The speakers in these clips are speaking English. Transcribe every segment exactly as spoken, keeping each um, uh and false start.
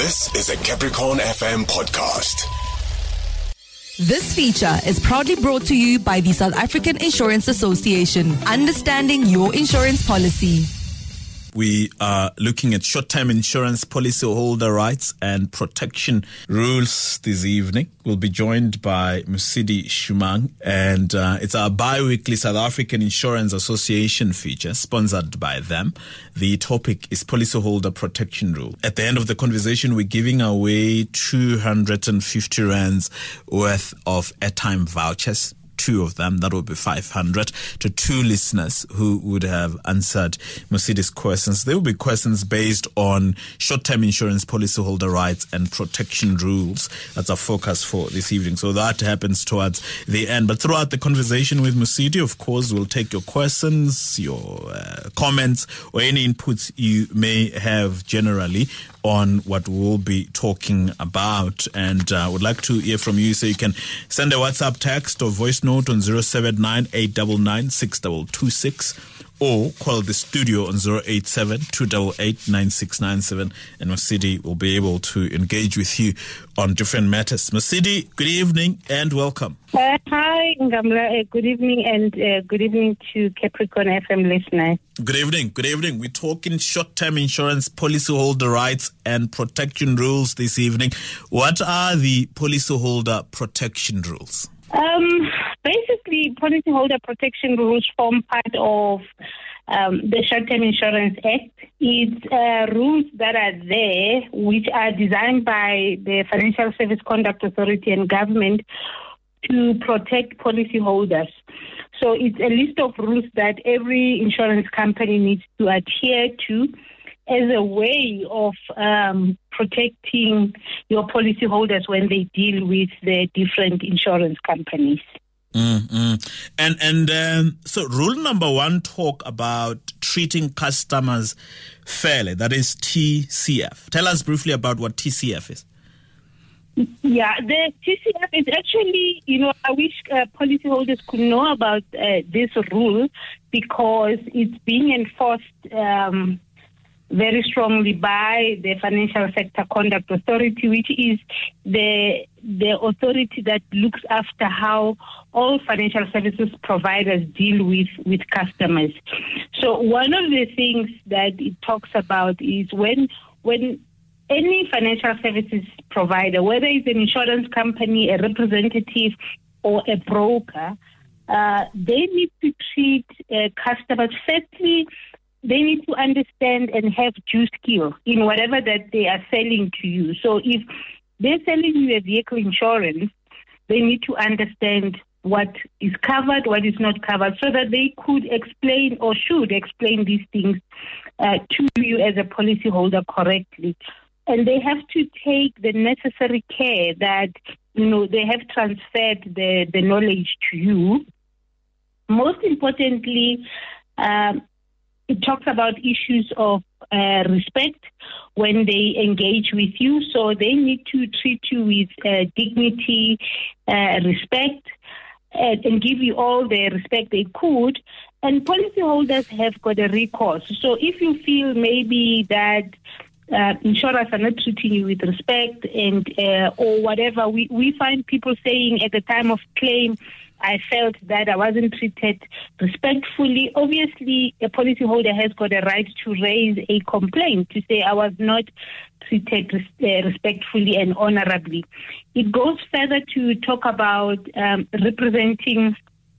This is a Capricorn F M podcast. This feature is proudly brought to you by the South African Insurance Association. Understanding your insurance policy. We are looking at short-term insurance policyholder rights and protection rules this evening. We'll be joined by Musidi Shumang, and uh, it's our bi-weekly South African Insurance Association feature, sponsored by them. The topic is policyholder protection rule. At the end of the conversation, we're giving away two hundred fifty rands worth of airtime vouchers. Two of them, that will be five hundred to two listeners who would have answered Musidi's questions. They will be questions based on short-term insurance policyholder rights and protection rules. That's our focus for this evening. So that happens towards the end. But throughout the conversation with Musidi, of course, we'll take your questions, your uh, comments, or any inputs you may have generally on what we'll be talking about. And I uh, would like to hear from you, so you can send a WhatsApp text or voice note on zero seven nine eight nine nine six two two six or call the studio on zero eight seven two eight eight nine six nine seven, and Musidi will be able to engage with you on different matters. Musidi, good evening and welcome. Uh, hi, Ngamla. Uh, good evening and uh, good evening to Capricorn F M listeners. Good evening. Good evening. We're talking short-term insurance policyholder rights and protection rules this evening. What are the policyholder protection rules? Um, basically, policyholder protection rules form part of um, the Short-Term Insurance Act. It's uh, rules that are there which are designed by the Financial Service Conduct Authority and government to protect policyholders. So it's a list of rules that every insurance company needs to adhere to as a way of um, protecting your policyholders when they deal with the different insurance companies. Mm-hmm. And and um, so rule number one talk about treating customers fairly. That is T C F. Tell us briefly about what T C F is. Yeah, the T C F is actually, you know, I wish uh, policyholders could know about uh, this rule, because it's being enforced um, very strongly by the Financial Sector Conduct Authority, which is the the authority that looks after how all financial services providers deal with, with customers. So one of the things that it talks about is when when any financial services provider, whether it's an insurance company, a representative, or a broker, uh, they need to treat uh, customers firstly. They need to understand and have due skill in whatever that they are selling to you. So if they're selling you a vehicle insurance, they need to understand what is covered, what is not covered, so that they could explain or should explain these things uh, to you as a policyholder correctly. And they have to take the necessary care that, you know, they have transferred the, the knowledge to you. Most importantly, um, it talks about issues of uh, respect when they engage with you. So they need to treat you with uh, dignity, uh, respect, uh, and give you all the respect they could. And policyholders have got a recourse. So if you feel maybe that uh, insurers are not treating you with respect and uh, or whatever, we, we find people saying at the time of claim, I felt that I wasn't treated respectfully. Obviously, a policyholder has got a right to raise a complaint to say I was not treated res- uh, respectfully and honorably. It goes further to talk about um, representing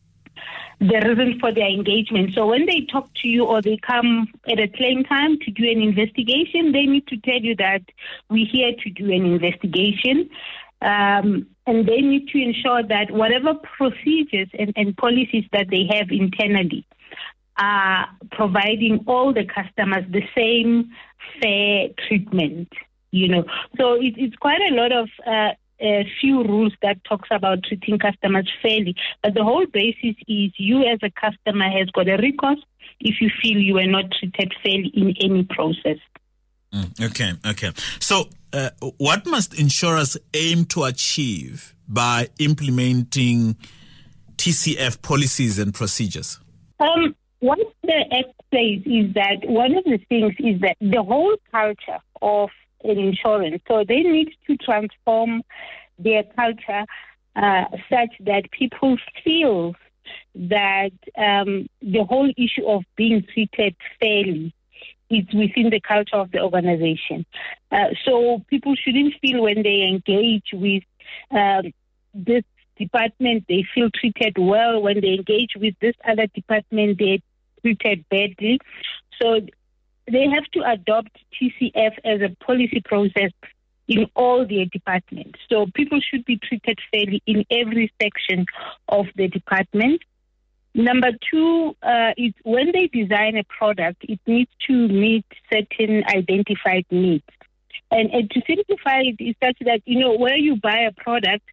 the reason for their engagement. So when they talk to you or they come at a claim time to do an investigation, they need to tell you that we're here to do an investigation. Um, and they need to ensure that whatever procedures and, and policies that they have internally are providing all the customers the same fair treatment, you know. So it, it's quite a lot of uh, a few rules that talks about treating customers fairly. But the whole basis is you as a customer has got a recourse if you feel you were not treated fairly in any process. Mm, okay, okay. So uh, what must insurers aim to achieve by implementing T C F policies and procedures? Um, what the Act says is that one of the things is that the whole culture of in insurance. So they need to transform their culture uh, such that people feel that um, the whole issue of being treated fairly is within the culture of the organization. Uh, so people shouldn't feel when they engage with um, this department, they feel treated well. When they engage with this other department, they're treated badly. So they have to adopt T C F as a policy process in all their departments. So people should be treated fairly in every section of the department. Number two uh, is when they design a product, it needs to meet certain identified needs. And, and to simplify it is such that, you know, where you buy a product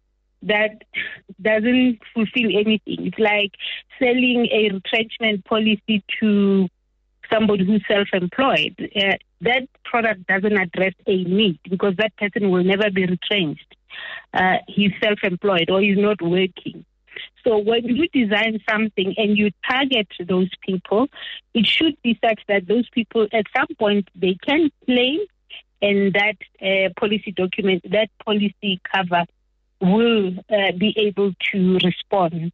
that doesn't fulfill anything. It's like selling a retrenchment policy to somebody who's self-employed. Uh, that product doesn't address a need because that person will never be retrenched. Uh, he's self-employed or he's not working. So when you design something and you target those people, it should be such that those people at some point they can claim, and that uh, policy document, that policy cover will uh, be able to respond.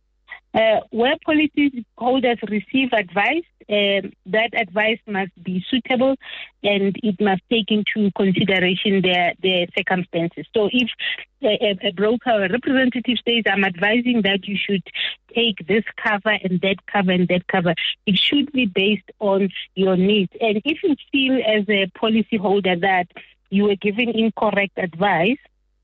Uh, where policy holders receive advice, uh, that advice must be suitable and it must take into consideration their, their circumstances. So if a, a broker or a representative says, I'm advising that you should take this cover and that cover and that cover, it should be based on your needs. And if you feel as a policy holder that you were given incorrect advice,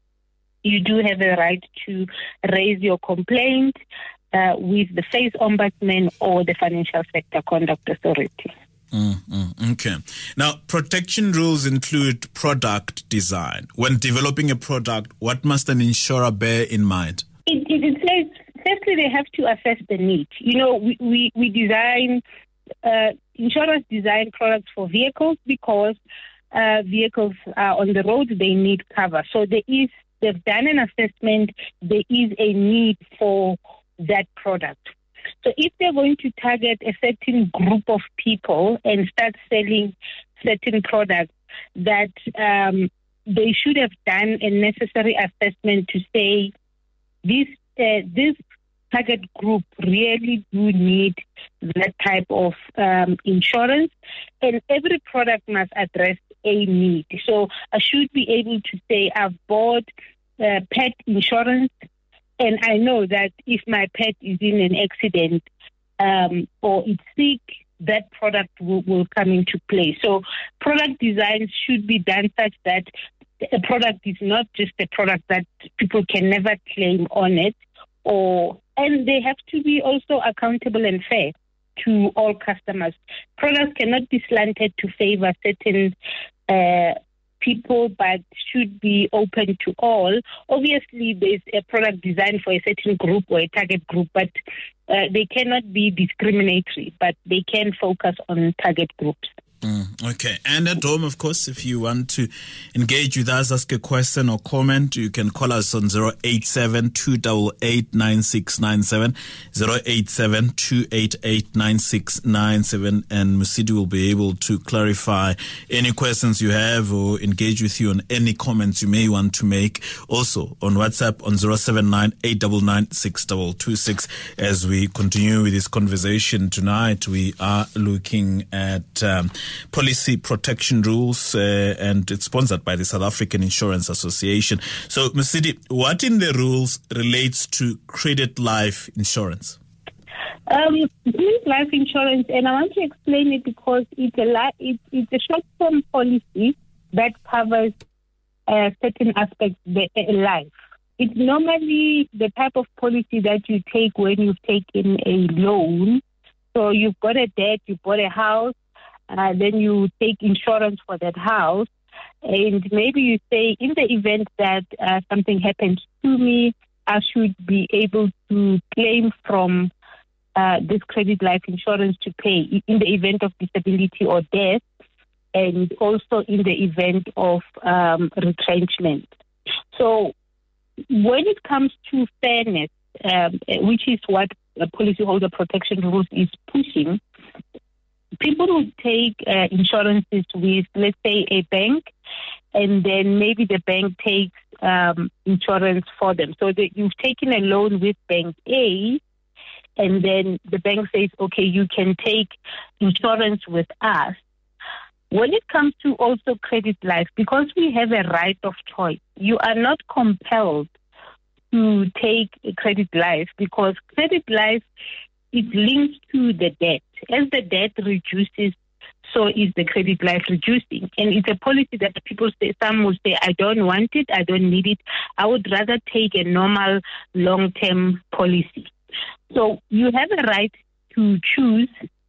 you do have a right to raise your complaint uh, with the FACE Ombudsman or the Financial Sector Conduct Authority. Mm-hmm. Okay. Now, protection rules include product design. When developing a product, what must an insurer bear in mind? It, it, it says, firstly, they have to assess the need. You know, we, we, we design, uh, insurers design products for vehicles because uh, vehicles are on the road, they need cover. So there is They've done an assessment, there is a need for that product. So if they're going to target a certain group of people and start selling certain products, that um, they should have done a necessary assessment to say this uh, this target group really do need that type of um, insurance, and every product must address a need. So I should be able to say I've bought uh, pet insurance, and I know that if my pet is in an accident um, or it's sick, that product will, will come into play. So product design should be done such that a product is not just a product that people can never claim on it, or and they have to be also accountable and fair to all customers. Products cannot be slanted to favor certain uh, people, but should be open to all. Obviously, there's a product designed for a certain group or a target group, but uh, they cannot be discriminatory, but they can focus on target groups. Mm, okay. And at home, of course, if you want to engage with us, ask a question or comment, you can call us on zero eight seven, two eight eight, nine six nine seven, zero eight seven, two eight eight, nine six nine seven, and Musidi will be able to clarify any questions you have or engage with you on any comments you may want to make. Also on WhatsApp on zero seven nine, eight nine nine, six two two six. As we continue with this conversation tonight, we are looking at um, policy protection rules, uh, and it's sponsored by the South African Insurance Association. So, Musidi, what in the rules relates to credit life insurance? Um, credit life insurance, and I want to explain it because it's a li- it's, it's a short-term policy that covers uh, certain aspects of the life. It's normally the type of policy that you take when you've taken a loan. So you've got a debt, you bought a house, Uh, then you take insurance for that house, and maybe you say, in the event that uh, something happens to me, I should be able to claim from uh, this credit life insurance to pay in the event of disability or death, and also in the event of um, retrenchment. So when it comes to fairness, um, which is what the policyholder protection rules is pushing, people who take uh, insurances with, let's say, a bank, and then maybe the bank takes um, insurance for them. So that you've taken a loan with Bank A, and then the bank says, okay, you can take insurance with us. When it comes to also credit life, because we have a right of choice, you are not compelled to take a credit life, because credit life is linked to the debt. As the debt reduces, so is the credit life reducing. And it's a policy that people say, some will say, I don't want it, I don't need it. I would rather take a normal long-term policy. So you have a right to choose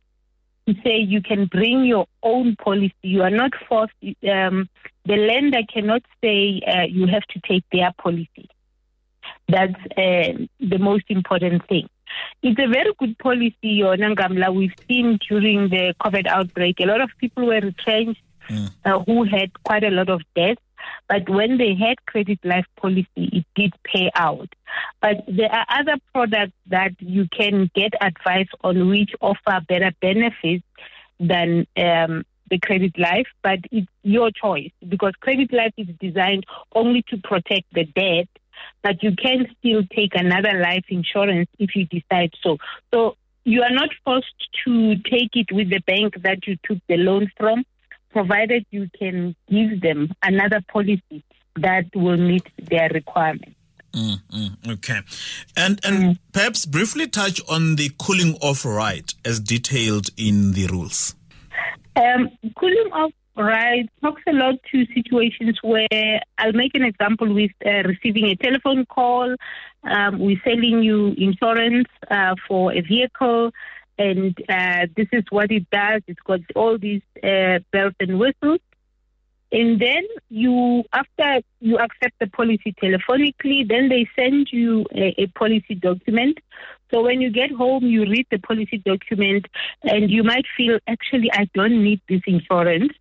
to say you can bring your own policy. You are not forced. Um, the lender cannot say uh, you have to take their policy. That's uh, the most important thing. It's a very good policy, Yona Ngamla. We've seen during the COVID outbreak, a lot of people were retrenched mm. uh, who had quite a lot of debt. But when they had credit life policy, it did pay out. But there are other products that you can get advice on which offer better benefits than um, the credit life, but it's your choice, because credit life is designed only to protect the debt, but you can still take another life insurance if you decide so. So you are not forced to take it with the bank that you took the loan from, provided you can give them another policy that will meet their requirements. Mm, mm, okay. And and mm. perhaps briefly touch on the cooling off right as detailed in the rules. Um, cooling off right talks a lot to situations where, I'll make an example with uh, receiving a telephone call, um, we're selling you insurance uh, for a vehicle, and uh, this is what it does. It's got all these uh, bells and whistles. And then you, after you accept the policy telephonically, then they send you a, a policy document. So when you get home, you read the policy document and you might feel, actually, I don't need this insurance.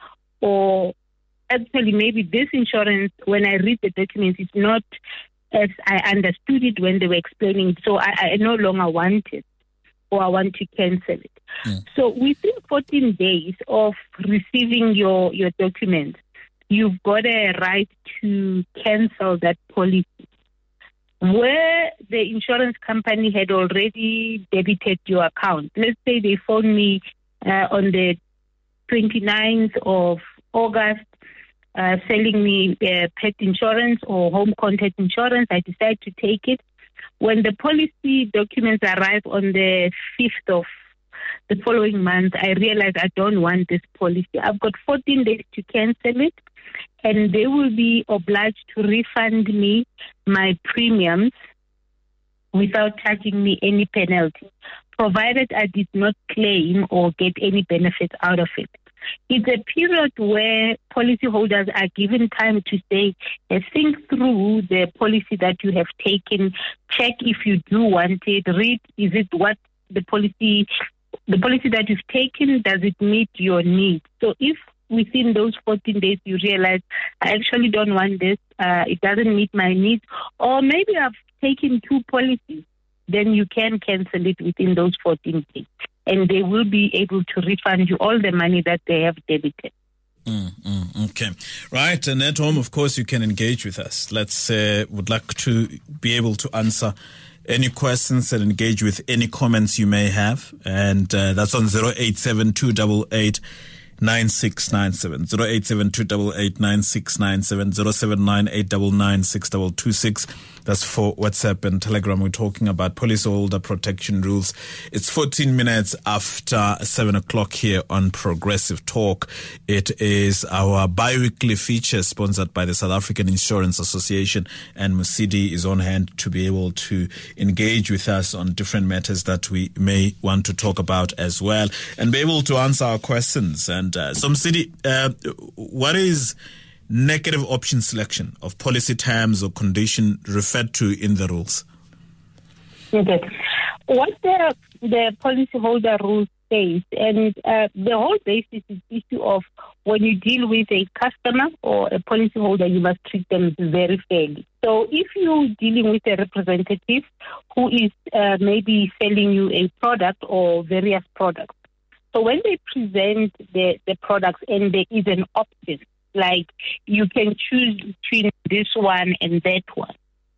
Or actually, maybe this insurance, when I read the document, is not as I understood it when they were explaining it. So I, I no longer want it, or I want to cancel it. Mm. So within fourteen days of receiving your, your document, you've got a right to cancel that policy. Where the insurance company had already debited your account, let's say they phoned me uh, on the twenty-ninth of August, uh, selling me uh, pet insurance or home content insurance, I decide to take it. When the policy documents arrive on the fifth of the following month, I realize I don't want this policy. I've got fourteen days to cancel it, and they will be obliged to refund me my premiums without charging me any penalty, provided I did not claim or get any benefit out of it. It's a period where policyholders are given time to say, uh, think through the policy that you have taken, check if you do want it, read, is it what the policy, the policy that you've taken, does it meet your needs? So if within those fourteen days you realize, I actually don't want this, uh, it doesn't meet my needs, or maybe I've taken two policies, then you can cancel it within those fourteen days. And they will be able to refund you all the money that they have debited. Mm, mm, okay. Right. And at home, of course, you can engage with us. Let's, uh, would like to be able to answer any questions and engage with any comments you may have. And uh, that's on zero eight seven two eight eight nine six nine seven, zero eight seven two eight eight nine six nine seven, zero seven nine eight nine nine six two two six. That's for WhatsApp and Telegram. We're talking about policyholder protection rules. It's fourteen minutes after seven o'clock here on Progressive Talk. It is our bi-weekly feature sponsored by the South African Insurance Association, and Musidi is on hand to be able to engage with us on different matters that we may want to talk about as well, and be able to answer our questions. And uh, so, Musidi, uh, what is negative option selection of policy terms or condition referred to in the rules? Okay. What the, the policyholder rules says, and uh, the whole basis is the issue of when you deal with a customer or a policyholder, you must treat them very fairly. So if you're dealing with a representative who is uh, maybe selling you a product or various products, So when they present the, the products and there is an option, like you can choose between this one and that one,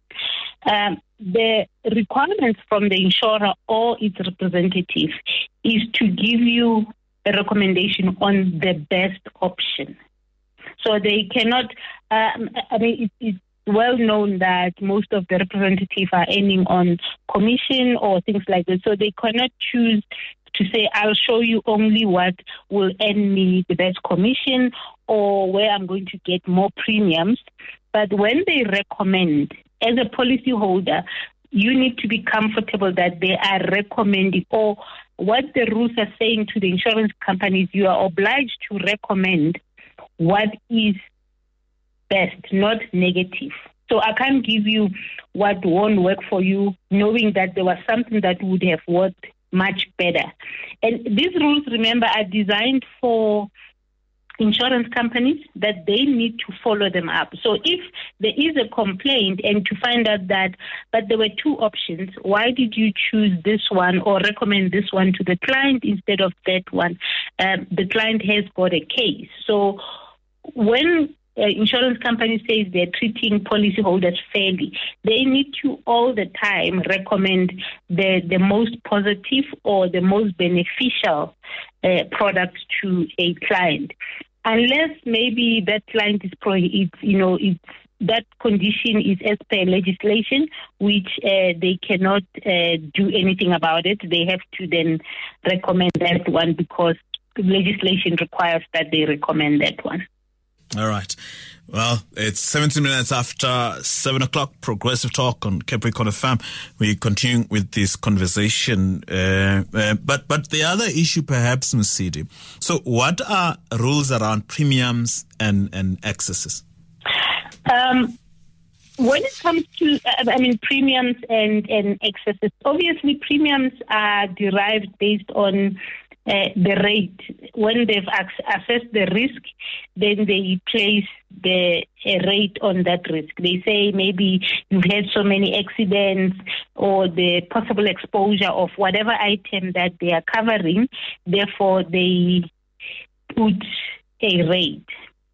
um, the requirements from the insurer or its representative is to give you a recommendation on the best option. So they cannot, um, I mean, it, it's well known that most of the representatives are aiming on commission or things like that. So they cannot choose to say, I'll show you only what will earn me the best commission or where I'm going to get more premiums. But when they recommend, as a policyholder, you need to be comfortable that they are recommending, or what the rules are saying to the insurance companies, you are obliged to recommend what is best, not negative. So I can't give you what won't work for you, knowing that there was something that would have worked much better. And these rules, remember, are designed for insurance companies that they need to follow them up. So if there is a complaint and to find out that, but there were two options, why did you choose this one or recommend this one to the client instead of that one? Um, the client has got a case. So when uh, insurance company says they're treating policyholders fairly, they need to all the time recommend the, the most positive or the most beneficial uh, product to a client. Unless maybe that client is pro, it's, you know, it's, that condition is as per legislation, which uh, they cannot uh, do anything about it. They have to then recommend that one because legislation requires that they recommend that one. All right. Well, it's seventeen minutes after seven o'clock. Progressive Talk on Capricorn F M. We continue with this conversation. Uh, uh, but but the other issue, perhaps, Musidi. So, what are rules around premiums and and excesses? Um, when it comes to, I mean, premiums and and excesses, obviously premiums are derived based on Uh, the rate. When they've ac- assessed the risk, then they place the uh, rate on that risk. They say maybe you've had so many accidents or the possible exposure of whatever item that they are covering, therefore they put a rate.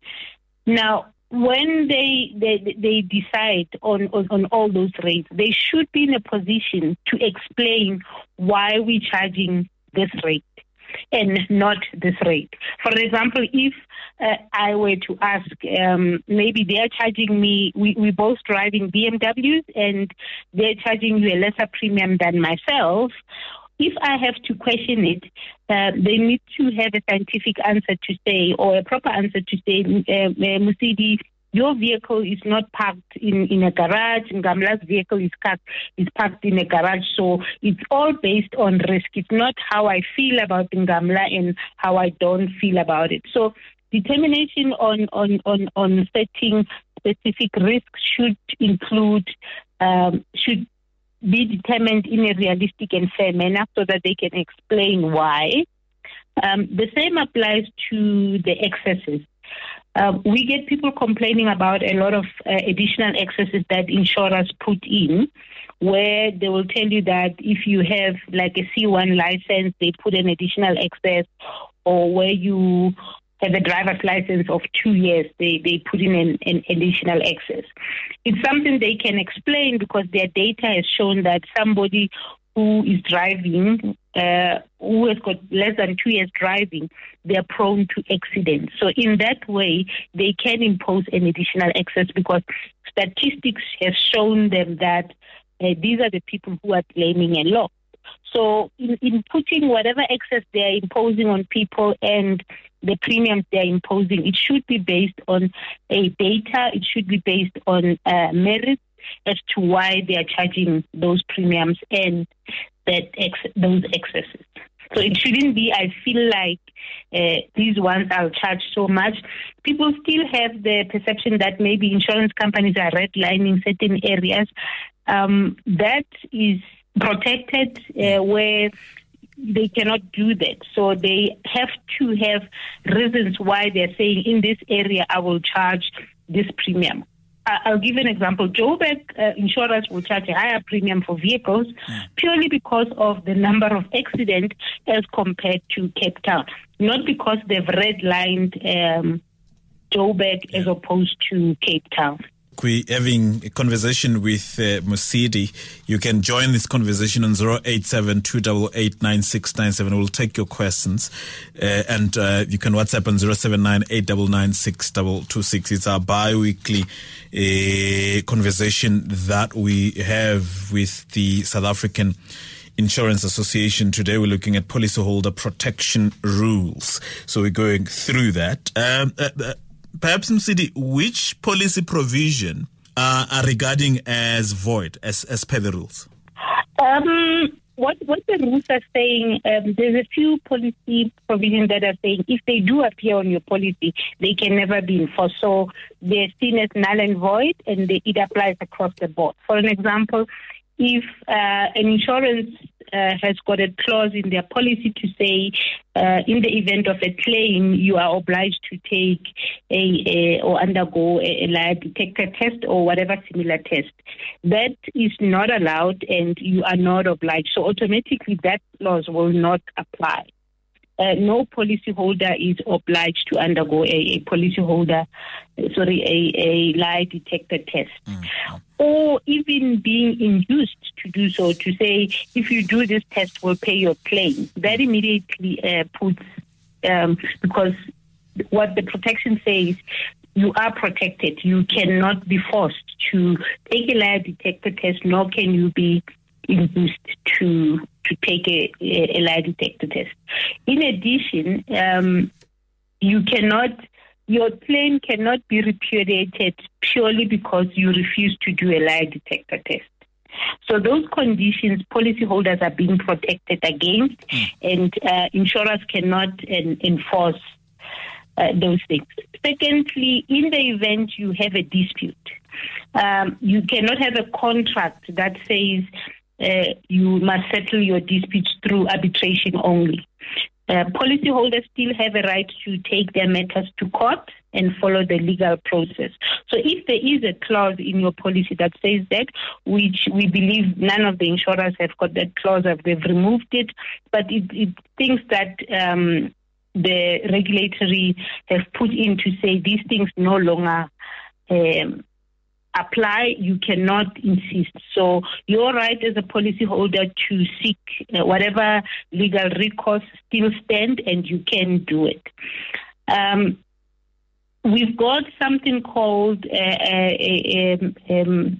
Now, when they they, they decide on, on, on all those rates, they should be in a position to explain why we're charging this rate and not this rate. For example, if uh, I were to ask, um, maybe they're charging me, we, we're both driving B M Ws and they're charging you a lesser premium than myself. If I have to question it, uh, they need to have a scientific answer to say, or a proper answer to say, uh, uh, Musidi, your vehicle is not parked in, in a garage. Ngamla's vehicle is parked, is parked in a garage. So it's all based on risk. It's not how I feel about Ngamla and how I don't feel about it. So determination on, on, on, on setting specific risks should include, um, should be determined in a realistic and fair manner so that they can explain why. Um, the same applies to the excesses. Uh, we get people complaining about a lot of uh, additional excesses that insurers put in, where they will tell you that if you have like a C one license, they put an additional excess, or where you have a driver's license of two years, they, they put in an, an additional excess. It's something they can explain because their data has shown that somebody who is driving, uh, who has got less than two years driving, they are prone to accidents. So in that way, they can impose an additional excess because statistics have shown them that uh, these are the people who are claiming a lot. So in, in putting whatever excess they are imposing on people and the premiums they are imposing, it should be based on a data, it should be based on uh, merit, as to why they are charging those premiums and that ex- those excesses. So it shouldn't be, I feel like uh, these ones I'll charge so much. People still have the perception that maybe insurance companies are redlining certain areas. Um, that is protected uh, where they cannot do that. So they have to have reasons why they're saying in this area I will charge this premium. I'll give an example. Joburg uh, insurers will charge a higher premium for vehicles mm. purely because of the number of accidents as compared to Cape Town, not because they've redlined um, Joburg yeah. as opposed to Cape Town. We're having a conversation with uh, Mosidi. You can join this conversation on zero eight seven two eight eight nine six nine seven. We'll take your questions. Uh, and uh, you can WhatsApp on zero seven nine eight nine nine six two two six. It's our bi-weekly uh, conversation that we have with the South African Insurance Association. Today we're looking at policyholder protection rules. So we're going through that. Um, uh, uh, Perhaps, Mosidi, which policy provision uh, are regarding as void as, as per the rules? Um, what what the rules are saying, um, there's a few policy provisions that are saying if they do appear on your policy, they can never be enforced. So they're seen as null and void, and they, it applies across the board. For an example, if uh, an insurance uh, has got a clause in their policy to say uh, in the event of a claim, you are obliged to take a, a or undergo a, a lie detector test or whatever similar test. That is not allowed and you are not obliged. So automatically that clause will not apply. Uh, no policyholder is obliged to undergo a, a policyholder, sorry, a, a lie detector test. Mm-hmm. Or even being induced to do so, to say, if you do this test, we'll pay your claim. That immediately uh, puts, um, because what the protection says, you are protected. You cannot be forced to take a lie detector test, nor can you be induced to to take a, a, a lie detector test. In addition, um, you cannot, your claim cannot be repudiated purely because you refuse to do a lie detector test. So those conditions, policyholders are being protected against, mm. and uh, insurers cannot en- enforce uh, those things. Secondly, in the event you have a dispute, um, you cannot have a contract that says Uh, you must settle your disputes through arbitration only. Uh, policyholders still have a right to take their matters to court and follow the legal process. So if there is a clause in your policy that says that, which we believe none of the insurers have got that clause, they've removed it, but it, it thinks that um, the regulatory have put in to say these things no longer um, apply, you cannot insist. So your right as a policyholder to seek uh, whatever legal recourse still stand, and you can do it. Um, we've got something called a, a, a, um,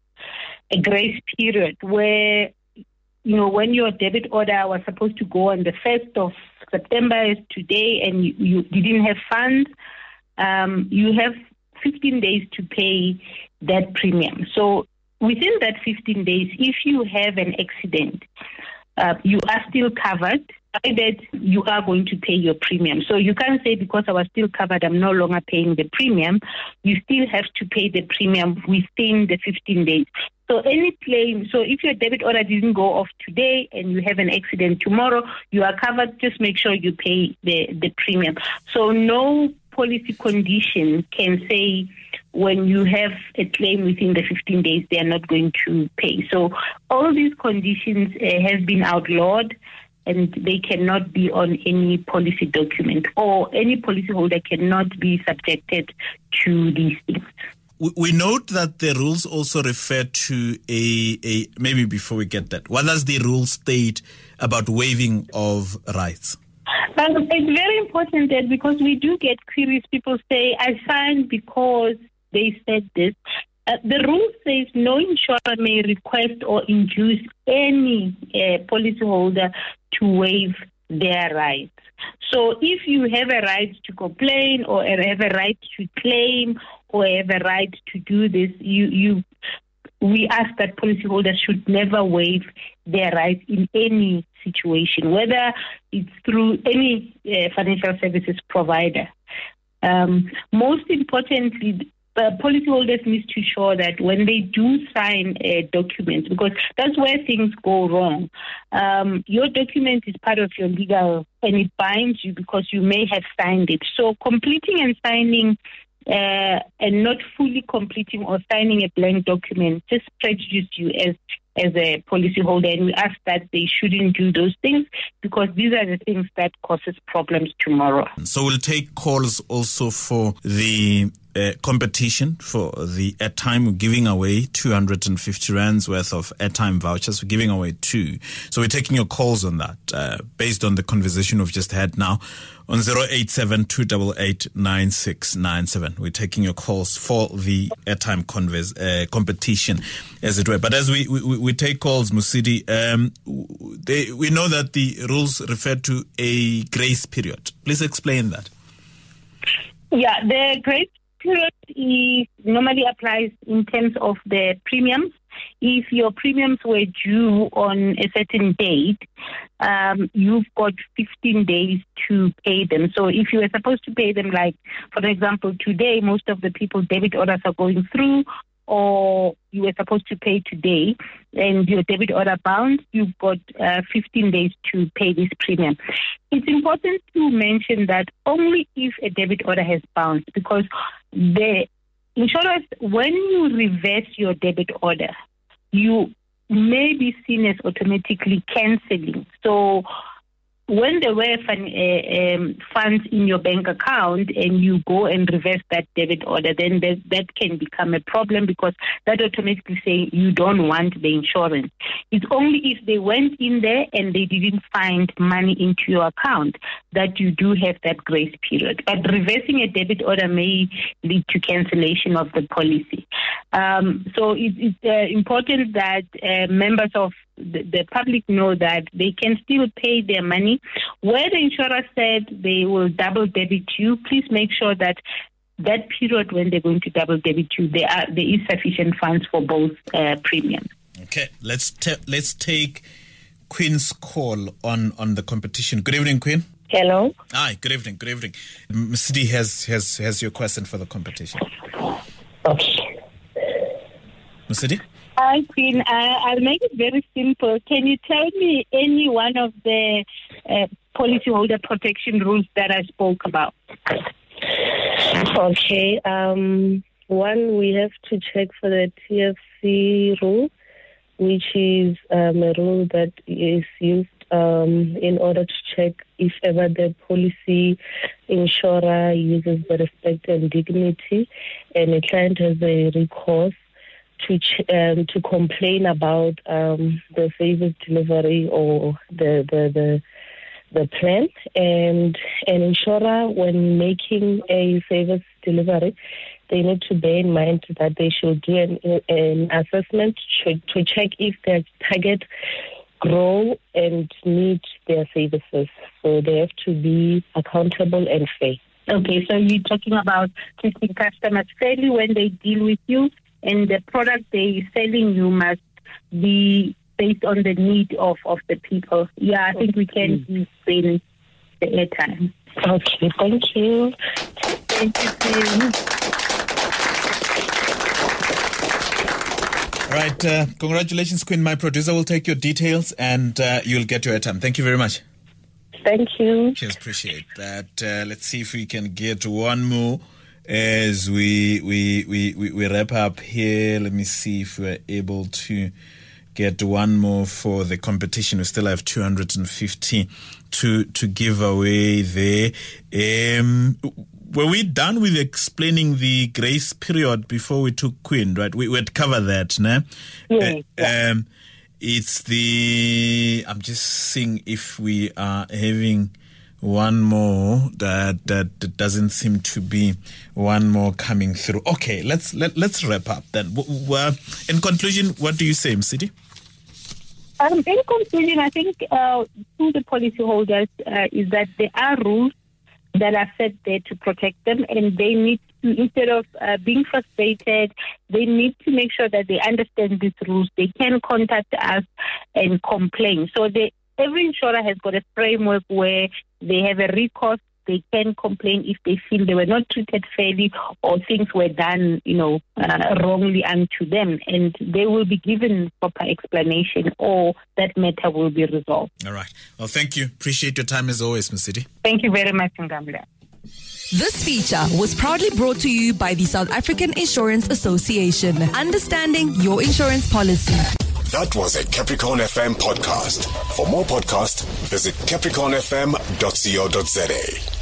a grace period where, you know, when your debit order was supposed to go on the first of September is today and you, you didn't have funds, um, you have fifteen days to pay that premium. So within that fifteen days, if you have an accident, uh, you are still covered, that you are going to pay your premium. So you can't say because I was still covered, I'm no longer paying the premium. You still have to pay the premium within the fifteen days. So any claim, so if your debit order didn't go off today and you have an accident tomorrow, you are covered, just make sure you pay the, the premium. So no policy condition can say when you have a claim within the fifteen days, they are not going to pay. So all these conditions uh, have been outlawed and they cannot be on any policy document, or any policyholder cannot be subjected to these things. We note that the rules also refer to a, a, maybe before we get that, what does the rule state about waiving of rights? Um, it's very important that, because we do get queries, people say, I signed because they said this. Uh, the rule says no insurer may request or induce any uh, policyholder to waive their rights. So if you have a right to complain or have a right to claim or have a right to do this, you, you we ask that policyholders should never waive their rights in any situation, whether it's through any uh, financial services provider. Um, most importantly, uh, policyholders need to ensure that when they do sign a document, because that's where things go wrong, um, your document is part of your legal and it binds you because you may have signed it. So completing and signing uh, and not fully completing or signing a blank document just prejudice you as as a policyholder, and we ask that they shouldn't do those things because these are the things that causes problems tomorrow. So we'll take calls also for the uh, competition for the airtime. We're giving away two hundred fifty rands worth of airtime vouchers. We're giving away two. So we're taking your calls on that uh, based on the conversation we've just had now on zero eight seven, two eight eight, nine six nine seven. We're taking your calls for the airtime converse, uh, competition, as it were. But as we, we, we take calls, Mosidi, um, they, we know that the rules refer to a grace period. Please explain that. Yeah, the grace period is normally applies in terms of the premiums. If your premiums were due on a certain date, um, you've got fifteen days to pay them. So if you were supposed to pay them, like, for example, today, most of the people debit orders are going through, or you were supposed to pay today and your debit order bounced, you've got uh, fifteen days to pay this premium. It's important to mention that only if a debit order has bounced, because the insurers, when you reverse your debit order, you may be seen as automatically cancelling. So when there were fun, uh, um, funds in your bank account and you go and reverse that debit order, then that, that can become a problem because that automatically say you don't want the insurance. It's only if they went in there and they didn't find money into your account that you do have that grace period. But reversing a debit order may lead to cancellation of the policy. Um, so it, it's uh, important that uh, members of the, the public know that they can still pay their money. Where the insurer said they will double debit you, please make sure that that period when they're going to double debit you, there are there is sufficient funds for both uh, premiums. Okay, let's te- let's take Queen's call on, on the competition. Good evening, Queen. Hello. Hi, good evening, good evening. Miz D has, has, has your question for the competition. Okay. Miz D? Hi, Queen. Uh, I'll make it very simple. Can you tell me any one of the uh, policyholder protection rules that I spoke about? Okay. Um, one, we have to check for the T F C rule, which is um, a rule that is used um, in order to check if ever the policy insurer uses the respect and dignity and a client has a recourse to ch- um, to complain about um, the service delivery or the, the the the plan. And an insurer, when making a service delivery, they need to bear in mind that they should do an, an assessment to, to check if their target grow and need their services. So they have to be accountable and fair. Okay, so you're talking about treating customers fairly when they deal with you, and the product they're selling you must be based on the need of, of the people. Yeah, I think we can use the airtime. Okay, thank you. Thank you. All right, uh, congratulations, Queen. My producer will take your details and uh, you'll get your airtime. Thank you very much. Thank you. Cheers, appreciate that. Uh, let's see if we can get one more as we, we we we we wrap up here. Let me see if we're able to get one more for the competition. We still have two hundred fifty to to give away there. Um, were we done with explaining the grace period before we took Queen, right? We would cover that, nah? Yeah, uh, yeah. Um, it's the, I'm just seeing if we are having one more that, that that doesn't seem to be one more coming through. Okay, let's let, let's wrap up then. W- w- in conclusion, what do you say, Msidi? Um, in conclusion, I think uh, to the policyholders uh, is that there are rules that are set there to protect them, and they need to, instead of uh, being frustrated, they need to make sure that they understand these rules. They can contact us and complain. So they, every insurer has got a framework where they have a recourse. They can complain if they feel they were not treated fairly or things were done, you know, uh, wrongly unto them, and they will be given proper explanation, or that matter will be resolved. All right. Well, thank you. Appreciate your time as always, Miz City. Thank you very much, Ngamla. This feature was proudly brought to you by the South African Insurance Association. Understanding your insurance policy. That was a Capricorn F M podcast. For more podcasts, visit capricorn f m dot co dot za.